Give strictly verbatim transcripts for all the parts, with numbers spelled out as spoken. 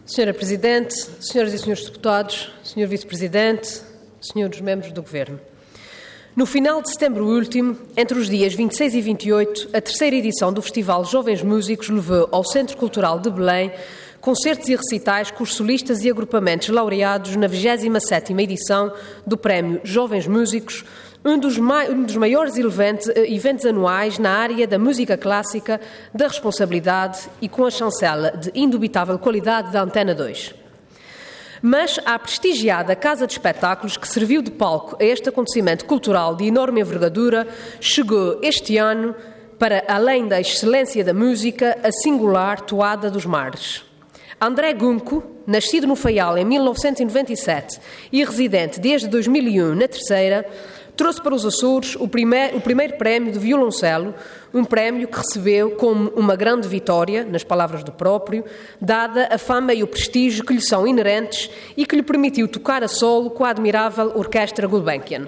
senhora Presidente, senhoras e senhores deputados, senhor Vice-Presidente, senhores membros do Governo. No final de setembro último, entre os dias vinte e seis e vinte e oito, a terceira edição do Festival Jovens Músicos levou ao Centro Cultural de Belém concertos e recitais com os solistas e agrupamentos laureados na vigésima sétima edição do Prémio Jovens Músicos, um dos, mai, um dos maiores eventos, eventos anuais na área da música clássica, da responsabilidade e com a chancela de indubitável qualidade da Antena dois. Mas a prestigiada Casa de Espetáculos, que serviu de palco a este acontecimento cultural de enorme envergadura, chegou este ano, para além da excelência da música, a singular Toada dos Mares. André Gunco, nascido no Faial em mil novecentos e noventa e sete e residente desde dois mil e um na Terceira, trouxe para os Açores o primeiro, o primeiro prémio de violoncelo, um prémio que recebeu como uma grande vitória, nas palavras do próprio, dada a fama e o prestígio que lhe são inerentes e que lhe permitiu tocar a solo com a admirável Orquestra Gulbenkian.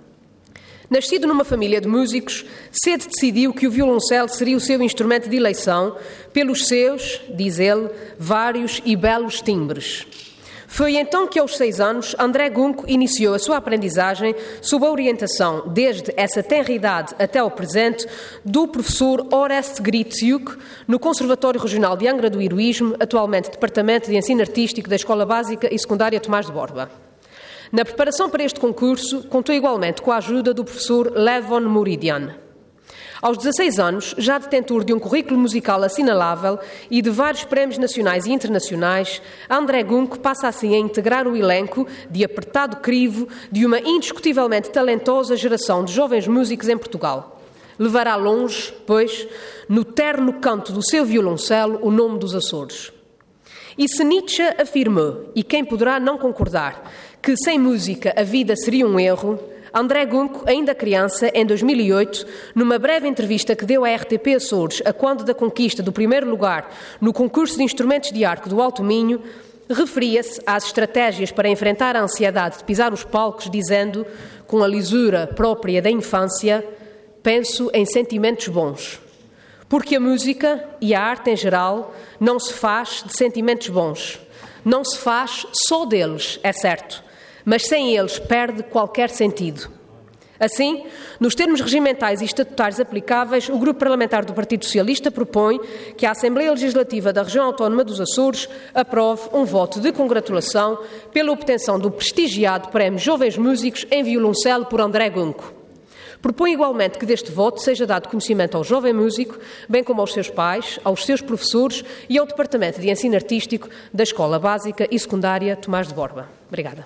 Nascido numa família de músicos, cedo decidiu que o violoncelo seria o seu instrumento de eleição, pelos seus, diz ele, vários e belos timbres. Foi então que, aos seis anos, André Gunco iniciou a sua aprendizagem sob a orientação, desde essa tenra idade até ao presente, do professor Orest Griciuk, no Conservatório Regional de Angra do Heroísmo, atualmente Departamento de Ensino Artístico da Escola Básica e Secundária Tomás de Borba. Na preparação para este concurso, contou igualmente com a ajuda do professor Levon Mouridian. Aos dezasseis anos, já detentor de um currículo musical assinalável e de vários prémios nacionais e internacionais, André Gunco passa assim a integrar o elenco de apertado crivo de uma indiscutivelmente talentosa geração de jovens músicos em Portugal. Levará longe, pois, no terno canto do seu violoncelo, o nome dos Açores. E se Nietzsche afirmou, e quem poderá não concordar, que sem música a vida seria um erro, André Gunco, ainda criança, em dois mil e oito, numa breve entrevista que deu à R T P Açores a quando da conquista do primeiro lugar no concurso de instrumentos de arco do Alto Minho, referia-se às estratégias para enfrentar a ansiedade de pisar os palcos, dizendo, com a lisura própria da infância, penso em sentimentos bons. Porque a música e a arte em geral não se faz de sentimentos bons. Não se faz só deles, é certo, mas sem eles perde qualquer sentido. Assim, nos termos regimentais e estatutários aplicáveis, o Grupo Parlamentar do Partido Socialista propõe que a Assembleia Legislativa da Região Autónoma dos Açores aprove um voto de congratulação pela obtenção do prestigiado Prémio Jovens Músicos em violoncelo por André Gunco. Propõe igualmente que deste voto seja dado conhecimento ao jovem músico, bem como aos seus pais, aos seus professores e ao Departamento de Ensino Artístico da Escola Básica e Secundária Tomás de Borba. Obrigada.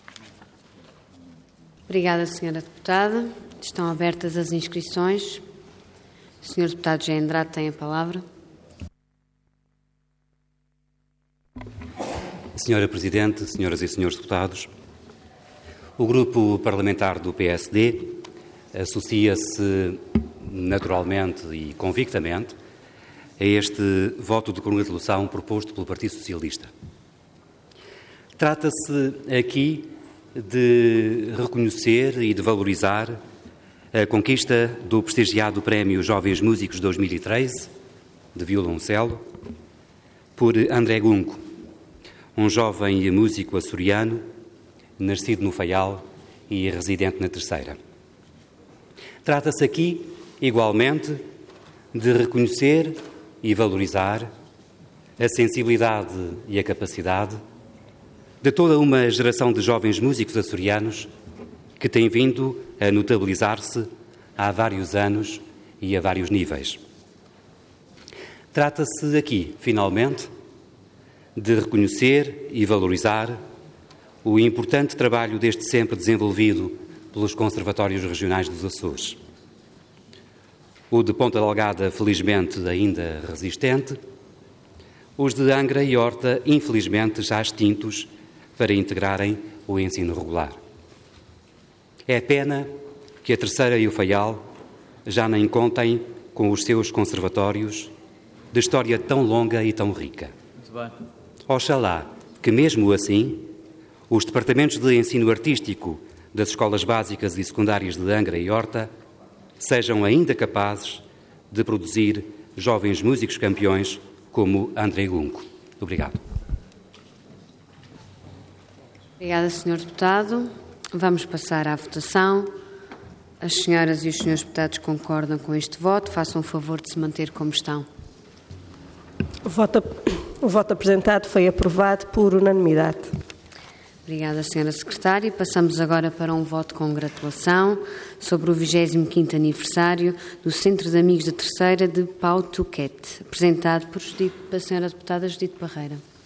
Obrigada, senhora Deputada. Estão abertas as inscrições. O senhor Deputado José Andrade tem a palavra. Senhora Presidente, senhoras e senhores deputados, o Grupo Parlamentar do P S D associa-se naturalmente e convictamente a este voto de congratulação proposto pelo Partido Socialista. Trata-se aqui de reconhecer e de valorizar a conquista do prestigiado Prémio Jovens Músicos dois mil e treze, de violoncelo, por André Gunco, um jovem músico açoriano, nascido no Faial e residente na Terceira. Trata-se aqui, igualmente, de reconhecer e valorizar a sensibilidade e a capacidade de toda uma geração de jovens músicos açorianos que tem vindo a notabilizar-se há vários anos e a vários níveis. Trata-se aqui, finalmente, de reconhecer e valorizar o importante trabalho desde sempre desenvolvido pelos Conservatórios Regionais dos Açores. O de Ponta Delgada, felizmente, ainda resistente, os de Angra e Horta, infelizmente, já extintos para integrarem o ensino regular. É pena que a Terceira e o Faial já nem contem com os seus conservatórios de história tão longa e tão rica. Muito bem. Oxalá que, mesmo assim, os departamentos de ensino artístico das escolas básicas e secundárias de Angra e Horta sejam ainda capazes de produzir jovens músicos campeões como André Gunco. Obrigado. Obrigada, senhor Deputado. Vamos passar à votação. As senhoras e os senhores deputados concordam com este voto. Façam o favor de se manter como estão. O voto, o voto apresentado foi aprovado por unanimidade. Obrigada, senhora Secretária. Passamos agora para um voto com gratulação sobre o vigésimo quinto aniversário do Centro de Amigos da Terceira de Pau Tuquete, apresentado por, Judite, pela senhora deputada Judite Parreira.